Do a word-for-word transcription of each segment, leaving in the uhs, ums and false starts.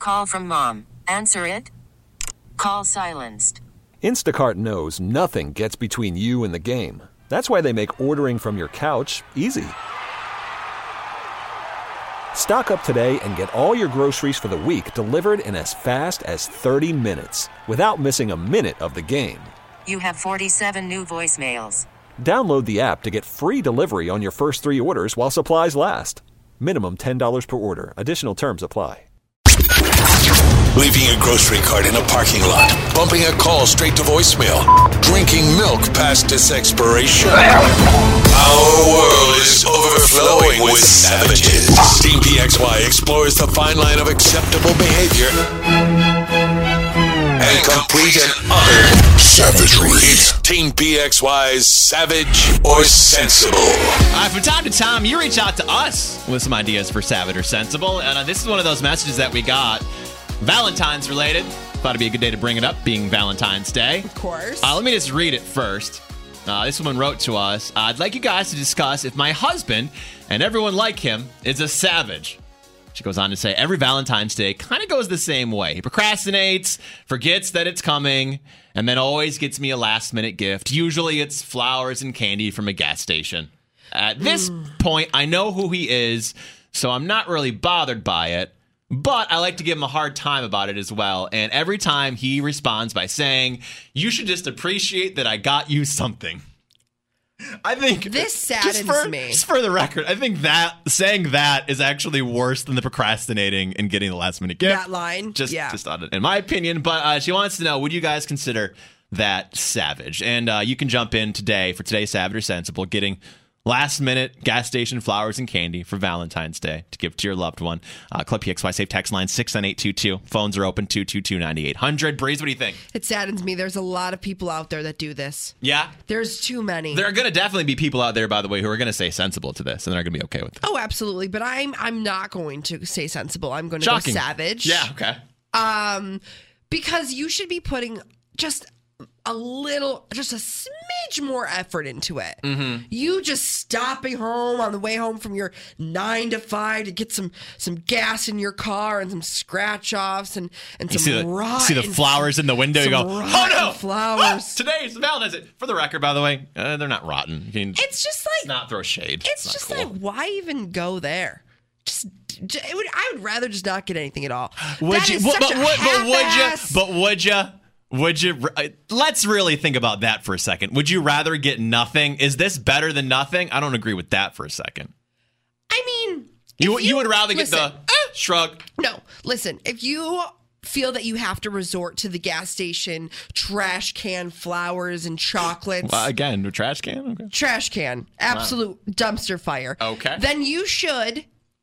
Call from mom. Answer it. Call silenced. Instacart knows nothing gets between you and the game. That's why they make ordering from your couch easy. Stock up today and get all your groceries for the week delivered in as fast as thirty minutes without missing a minute of the game. You have forty-seven new voicemails. Download the app to get free delivery on your first three orders while supplies last. Minimum ten dollars per order. Additional terms apply. Leaving a grocery cart in a parking lot, bumping a call straight to voicemail, drinking milk past its expiration. Our world is overflowing with savages. Team P X Y explores the fine line of acceptable behavior and complete and utter savagery. It's Team P X Y's Savage or Sensible. All right, from time to time, you reach out to us with some ideas for Savage or Sensible, and uh, this is one of those messages that we got. Valentine's related. Thought it'd be a good day to bring it up, being Valentine's Day. Of course. Uh, let me just read it first. Uh, this woman wrote to us, uh, I'd like you guys to discuss if my husband and everyone like him is a savage. She goes on to say, every Valentine's Day kind of goes the same way. He procrastinates, forgets that it's coming, and then always gets me a last-minute gift. Usually it's flowers and candy from a gas station. At this mm. point, I know who he is, so I'm not really bothered by it. But I like to give him a hard time about it as well. And every time he responds by saying, you should just appreciate that I got you something. I think this saddens just for, me. Just for the record, I think that saying that is actually worse than the procrastinating and getting the last minute gift. That line, just, yeah. just on it, in my opinion. But uh, she wants to know, would you guys consider that savage? And uh, you can jump in today for today's Savage or Sensible, getting last minute gas station flowers and candy for Valentine's Day to give to your loved one. Uh, Club P X Y Safe Text Line six nine eight two two. Phones are open two two two, nine eight hundred. Breeze, what do you think? It saddens me. There's a lot of people out there that do this. Yeah? There's too many. There are going to definitely be people out there, by the way, who are going to say sensible to this, and they're going to be okay with it. Oh, absolutely. But I'm I'm not going to say sensible. I'm going to Shocking. go savage. Yeah, okay. Um, because you should be putting just a little, just a smidge more effort into it. Mm-hmm. You just stopping home on the way home from your nine to five to get some some gas in your car and some scratch offs and and You some see the, rotten, see the flowers in the window. You go, oh no, flowers. Oh, today's Valentine's Day. For the record, by the way, uh, they're not rotten. You can It's just like not throw shade. It's, it's just cool. like, why even go there? Just, j- it would, I would rather just not get anything at all. Would That you? is But, such but, a would, but would you? half-ass- But would you? Would you? uh, Let's really think about that for a second. Would you rather get nothing? Is this better than nothing? I don't agree with that for a second. I mean, You if you, would rather listen, get the eh, shrug. No, listen. If you feel that you have to resort to the gas station trash can flowers and chocolates, Well, again, the trash can. Okay. trash can, absolute dumpster fire. Okay. Then you should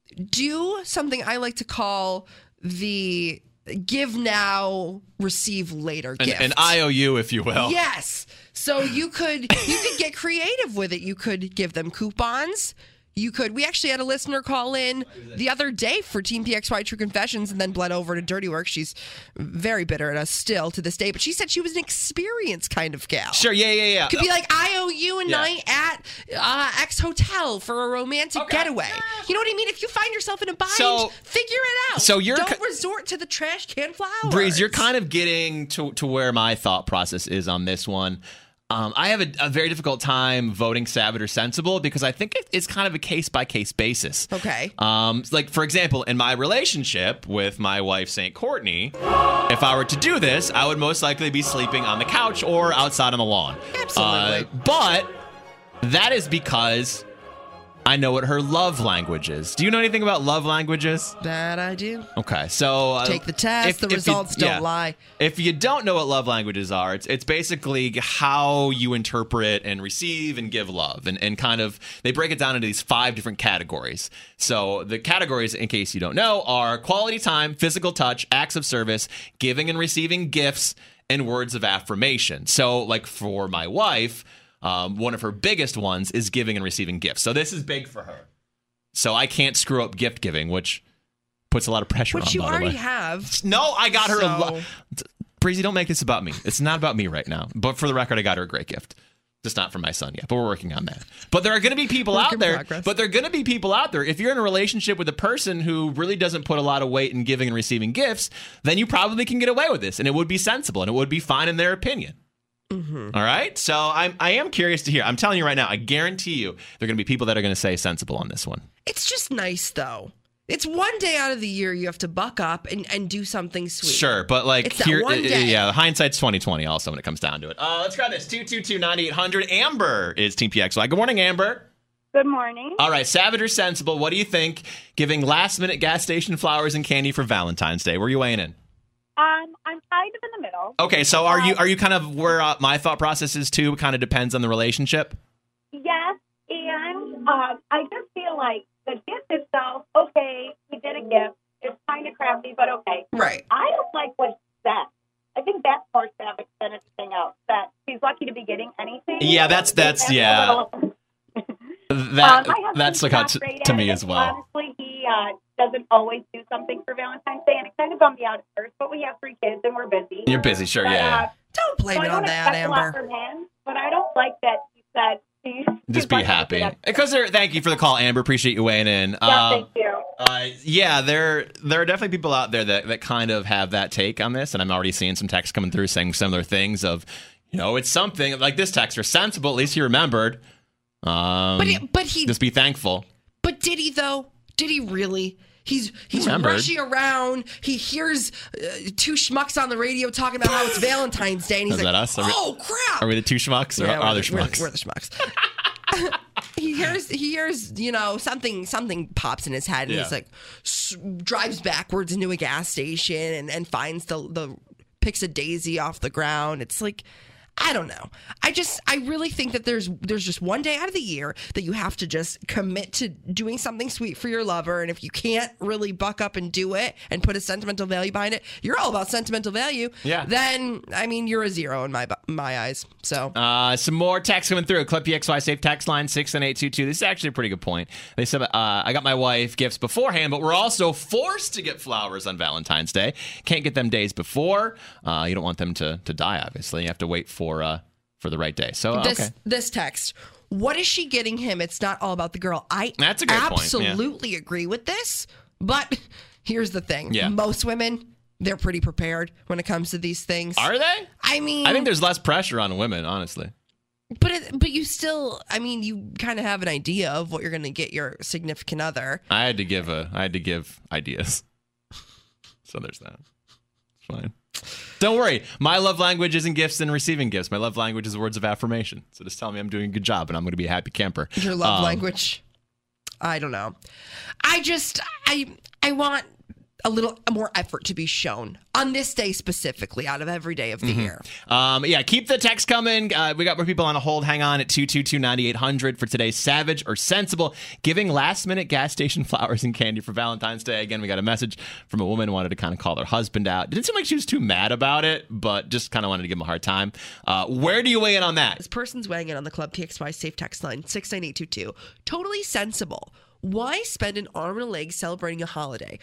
do something I like to call the give now, receive later An, gift. an I O U, if you will. Yes. So you could you could get creative with it. You could give them coupons. You could. We actually had a listener call in the other day for Team P X Y True Confessions and then bled over to Dirty Work. She's very bitter at us still to this day, but she said she was an experienced kind of gal. Sure. Yeah. Yeah. Yeah. Could be like I O U a Yeah. night at uh, X Hotel for a romantic Okay. getaway. You know what I mean? If you find yourself in a bind, So- figure it out. so you're don't co- resort to the trash can flowers. Breeze, you're kind of getting to, to where my thought process is on this one. Um, I have a, a very difficult time voting savage or sensible because I think it, it's kind of a case-by-case basis. Okay. Um, like, for example, in my relationship with my wife, Saint Courtney, if I were to do this, I would most likely be sleeping on the couch or outside on the lawn. Absolutely. Uh, but that is because I know what her love language is. Do you know anything about love languages? That I do. Okay, so uh, Take the test. if- the if you- results don't yeah. lie. If you don't know what love languages are, it's it's basically how you interpret and receive and give love. And, and kind of, they break it down into these five different categories. So the categories, in case you don't know, are quality time, physical touch, acts of service, giving and receiving gifts, and words of affirmation. So like for my wife, um, one of her biggest ones is giving and receiving gifts. So this is big for her. So I can't screw up gift giving, which puts a lot of pressure on, Which you by the already way. have. No, I got her a So- lot. Breezy, don't make this about me. It's not about me right now. But for the record, I got her a great gift. Just not for my son yet, but we're working on that. But there are going to be people Work out in there. progress. But there are going to be people out there. If you're in a relationship with a person who really doesn't put a lot of weight in giving and receiving gifts, then you probably can get away with this, and it would be sensible, and it would be fine in their opinion. Mm-hmm. All right? So I'm, I am curious to hear. I'm telling you right now, I guarantee you there are going to be people that are going to say sensible on this one. It's just nice, though. It's one day out of the year you have to buck up and, and do something sweet. Sure, but like It's that here, one day. yeah, hindsight's twenty twenty. Also, when it comes down to it. Uh, let's grab this two two two nine eight hundred. Amber is Team P X Y. Good morning, Amber. Good morning. All right, savage or sensible? What do you think? Giving last minute gas station flowers and candy for Valentine's Day. Where are you weighing in? Um, I'm kind of in the middle. Okay, so are you are you kind of where uh, my thought process is too? It kind of depends on the relationship. Yes, and um, I just feel like the gift itself, okay, we did a gift. It's kind of crappy, but okay. Right. I don't like what he said. I think that's more savage than anything else. That he's lucky to be getting anything. Yeah, that's that's That's yeah. a little- That Um, my husband's that's like out not to, great to at me it. as well. Honestly, he uh, doesn't always do something for Valentine's Day, and it kind of bummed me out at first. But we have three kids, and we're busy. You're busy, sure, But, yeah. yeah. uh, Don't blame so it I on don't that, expect a lot Amber. from him, but I don't like that he said. He, Just be happy. Because there, thank you for the call, Amber. Appreciate you weighing in. Yeah, Uh, thank you. Uh, yeah, there there are definitely people out there that, that kind of have that take on this, and I'm already seeing some texts coming through saying similar things of, you know, it's something like this texter, sensible, at least he remembered. Um, But he, but he, just be thankful. but did he though? Did he really? He's he's remembered. rushing around. He hears uh, two schmucks on the radio talking about how it's Valentine's Day, and he's Is like, that us? Are we- "Oh crap!" Are we the two schmucks or Yeah, are we're other the, we're- schmucks? We're, the schmucks. he hears, he hears, you know, something, something pops in his head, and Yeah. he's like, s- drives backwards into a gas station and, and finds the the picks a daisy off the ground. It's like, I don't know. I just, I really think that there's, there's just one day out of the year that you have to just commit to doing something sweet for your lover. And if you can't really buck up and do it and put a sentimental value behind it, you're all about sentimental value. Yeah. Then, I mean, you're a zero in my my eyes. So. Uh, some more text coming through. Clip P X Y Safe text line six nine eight two two. This is actually a pretty good point. They said, uh, I got my wife gifts beforehand, but we're also forced to get flowers on Valentine's Day. Can't get them days before. Uh, you don't want them to, to die, obviously. You have to wait for uh, for the right day. So, uh, This okay. this text. What is she getting him? It's not all about the girl. I That's a great point, yeah. absolutely agree with this. But here's the thing. Yeah. Most women, they're pretty prepared when it comes to these things. Are they? I mean, I think there's less pressure on women, honestly. but it, but you still, I mean, you kind of have an idea of what you're going to get your significant other. I had to give a, I had to give ideas. So there's that. It's fine. Don't worry. My love language isn't gifts and receiving gifts. My love language is words of affirmation. So just tell me I'm doing a good job and I'm going to be a happy camper. Your love Um, language. I don't know. I just I I want a little more effort to be shown on this day specifically out of every day of the year. Um, yeah, keep the text coming. Uh, we got more people on a hold. Hang on at two two two nine eight hundred for today's Savage or Sensible, giving last minute gas station flowers and candy for Valentine's Day. Again, we got a message from a woman who wanted to kind of call her husband out. Didn't seem like she was too mad about it, but just kind of wanted to give him a hard time. Uh, where do you weigh in on that? This person's weighing in on the Club P X Y safe text line six nine eight two two. Totally sensible. Why spend an arm and a leg celebrating a holiday?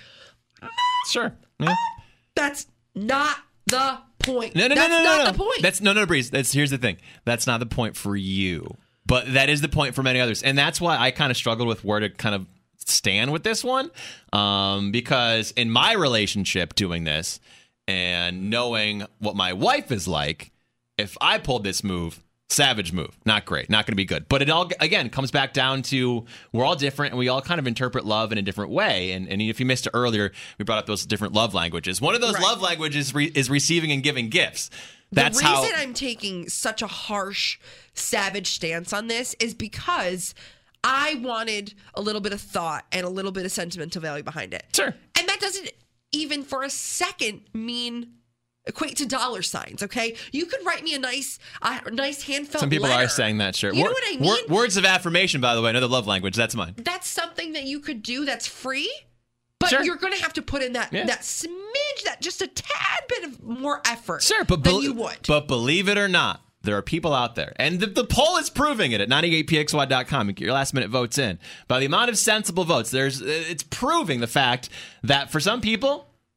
Sure. Yeah. That's not the point. No, no, That's no, no, not no, no. the point. That's no, no, Breeze. That's here's the thing. That's not the point for you, but that is the point for many others, and that's why I kind of struggled with where to kind of stand with this one, um, because in my relationship, doing this and knowing what my wife is like, if I pulled this move. Savage move. Not great. Not going to be good. But it all, again, comes back down to we're all different and we all kind of interpret love in a different way. And, and if you missed it earlier, we brought up those different love languages. One of those Right. love languages re- is receiving and giving gifts. That's the reason how. I'm taking such a harsh, savage stance on this is because I wanted a little bit of thought and a little bit of sentimental value behind it. Sure. And that doesn't even for a second mean equate to dollar signs, okay? You could write me a nice uh, nice hand-filled Some people letter. are saying that, sure. You know Wor- what I wor- mean? words of affirmation, by the way, another love language. That's mine. That's something that you could do that's free, but Sure. you're going to have to put in that Yeah. that smidge, that just a tad bit of more effort Sure, but than bel- you would. But believe it or not, there are people out there, and the, the poll is proving it at ninety-eight p x y dot com. You get your last minute votes in. By the amount of sensible votes, there's it's proving the fact that for some people,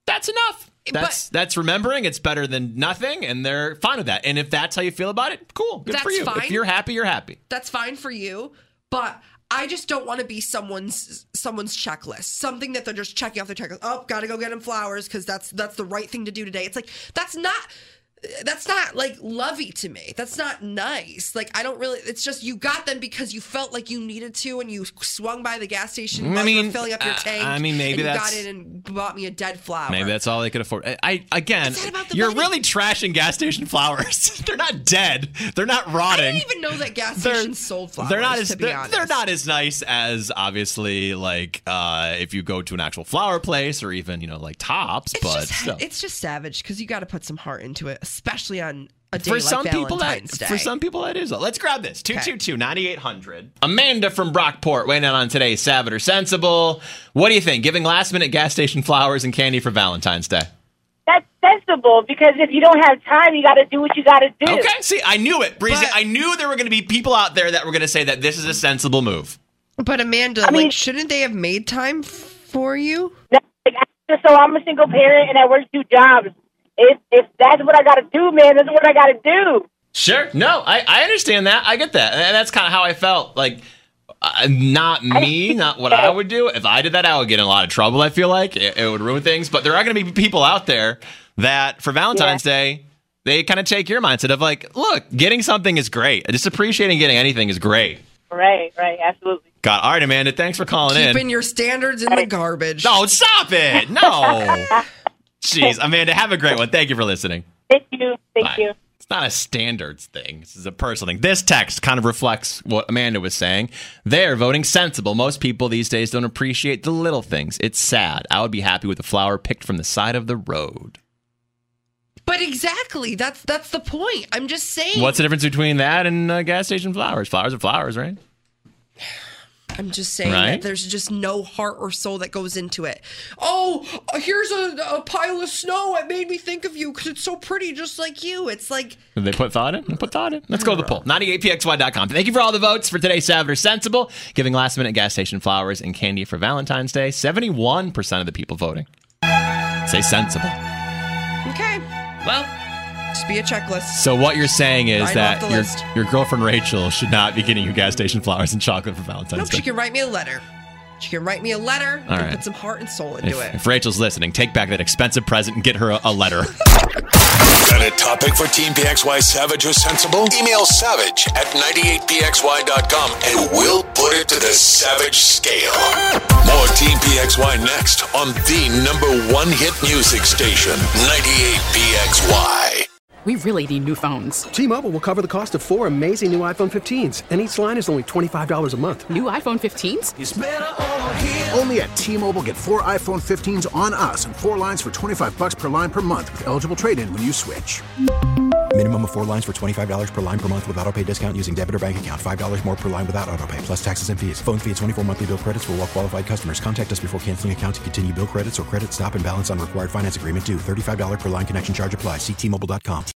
that's enough. That's But- that's remembering. It's better than nothing, and they're fine with that. And if that's how you feel about it, cool. Good for That's you. fine. If you're happy, you're happy. That's fine for you, but I just don't want to be someone's someone's checklist. Something that they're just checking off their checklist. Oh, gotta go get him flowers because that's that's the right thing to do today. It's like that's not that's not like lovey to me. That's not nice. Like I don't really. It's just you got them because you felt like you needed to, and you swung by the gas station. I while you were mean, filling up your uh, tank. I mean, maybe and you that's- got in and bought me a dead flower. Maybe that's all they could afford. I, I again, It's not about the you're money. really trashing gas station flowers. They're not dead. They're not I rotting. didn't even know that gas They're- stations sold flowers. They're not as to be they're, honest. they're not as nice as obviously like uh, if you go to an actual flower place or even you know like Tops, It's but just still. it's just savage because you got to put some heart into it, especially on a day For like some people, that Valentine's Day. for some people that is. Let's grab this two two two nine eight hundred. Amanda from Brockport weighing in on today's Savage or Sensible. What do you think? Giving last minute gas station flowers and candy for Valentine's Day? That's sensible because if you don't have time, you got to do what you got to do. Okay, see, I knew it, Breezy. But- I knew there were going to be people out there that were going to say that this is a sensible move. But Amanda, I mean- like, shouldn't they have made time f- for you? Like, so I'm a single parent and I work two jobs. If if that's what I got to do, man, that's what I got to do. Sure. No, I, I understand that. I get that. And that's kind of how I felt. Like, uh, not me, not what I would do. If I did that, I would get in a lot of trouble, I feel like. It, it would ruin things. But there are going to be people out there that for Valentine's Yeah. Day, they kind of take your mindset of like, look, getting something is great. Just appreciating getting anything is great. Right, right, absolutely. God, all right, Amanda, thanks for calling in. Keeping your standards in the garbage. No, stop it. No. Jeez, Amanda, have a great one. Thank you for listening. Thank you, thank Bye. you. It's not a standards thing. This is a personal thing. This text kind of reflects what Amanda was saying. They're voting sensible. Most people these days don't appreciate the little things. It's sad. I would be happy with a flower picked from the side of the road. But exactly, that's that's the point. I'm just saying. What's the difference between that and uh, gas station flowers? Flowers are flowers, right? I'm just saying Right? that there's just no heart or soul that goes into it. Oh, here's a, a pile of snow. It made me think of you because it's so pretty, just like you. It's like Did they put thought in? They put thought in. Let's go to the poll. ninety-eight p x y dot com. Thank you for all the votes for today's Savage or Sensible. Giving last minute gas station flowers and candy for Valentine's Day. seventy-one percent of the people voting say sensible. okay. Well, just be a checklist. So what you're saying is Write that off the your, list. your girlfriend Rachel should not be getting you gas station flowers and chocolate for Valentine's Nope, Day. she can write me a letter. She can write me a letter All and right. put some heart and soul into If, it. if Rachel's listening, take back that expensive present and get her a, a letter. Got a topic for Team P X Y Savage or Sensible? Email savage at ninety-eight p x y dot com and we'll put it to the Savage scale. More Team P X Y next on the number one hit music station, ninety-eight P X Y. We really need new phones. T-Mobile will cover the cost of four amazing new iPhone fifteens, and each line is only twenty-five dollars a month. New iPhone fifteens? Only at T-Mobile, get four iPhone fifteens on us and four lines for twenty-five bucks per line per month with eligible trade-in when you switch. Minimum of four lines for twenty-five dollars per line per month with autopay discount using debit or bank account. five dollars more per line without autopay, plus taxes and fees. Phone fee at twenty-four monthly bill credits for well-qualified customers. Contact us before canceling account to continue bill credits or credit stop and balance on required finance agreement due. thirty-five dollars per line connection charge applies. See T Mobile dot com.